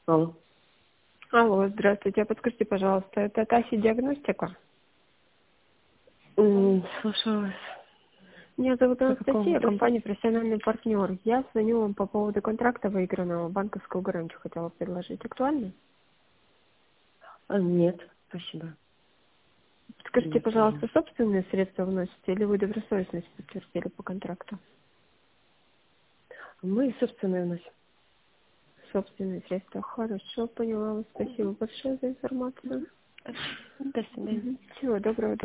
Алло. Алло, здравствуйте. Подскажите, пожалуйста, это Таси Диагностика? Слушаю вас. Меня зовут По какому Анастасия, вопросу? компания «Профессиональный партнер». Я звоню вам по поводу контракта выигранного, банковскую гарантию хотела предложить. Актуально? Нет, спасибо. Скажите, Нет, не пожалуйста, нужно. собственные средства вносите или вы добросовестность подтвердили по контракту? Мы собственные вносим. Собственные средства. Хорошо, поняла вас. Спасибо большое за информацию. До свидания. Всего доброго.